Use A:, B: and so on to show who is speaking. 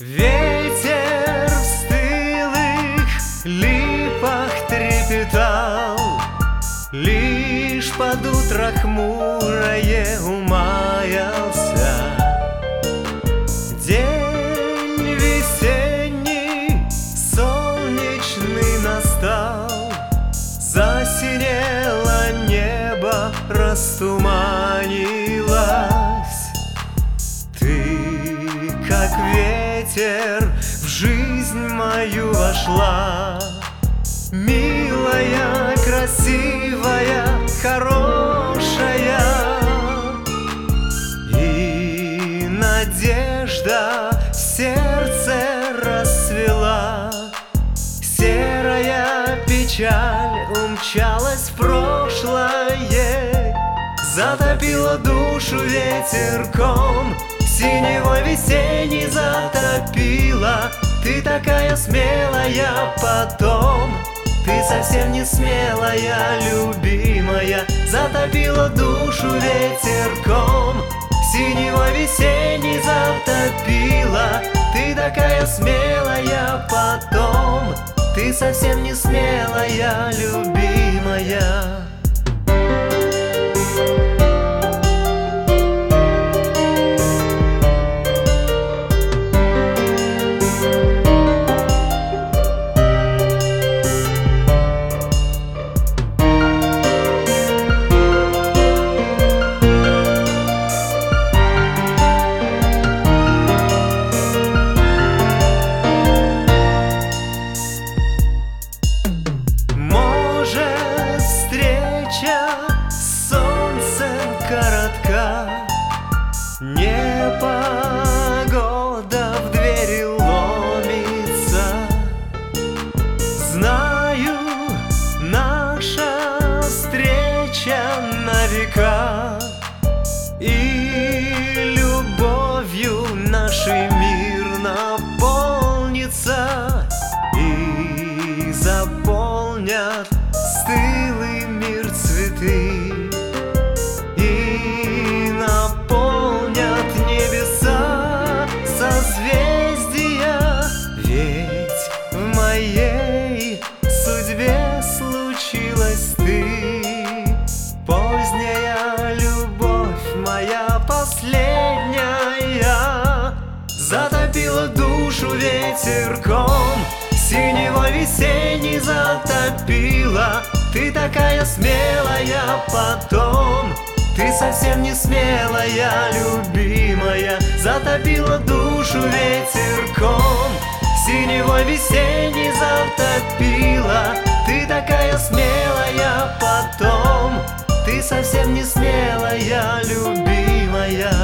A: Ветер в стылых липах трепетал, лишь под утро хмурое умаялся. День весенний, солнечный настал, засинело небо, растуманилось. Ты, как ветер, в жизнь мою вошла, милая, красивая, хорошая. И надежда в сердце расцвела, серая печаль умчалась в прошлое, затопила душу ветерком, синевой весенний затопила. Ты такая смелая потом, ты совсем не смелая, любимая, затопила душу ветерком, синевой весенний затопила. Ты такая смелая потом, ты совсем не смелая, любимая. Солнцем коротка, непогода в двери ломится. Знаю, наша встреча на века, и любовью наш мир наполнится, и заполнят стылый мир цветы, и наполнят небеса созвездия. Ведь в моей судьбе случилась ты, поздняя любовь моя последняя, затопила душу ветерком, синевой весенний затопила. Ты такая смелая потом, ты совсем не смелая, любимая, затопила душу ветерком, синевой весенний затопила. Ты такая смелая потом, ты совсем не смелая, любимая.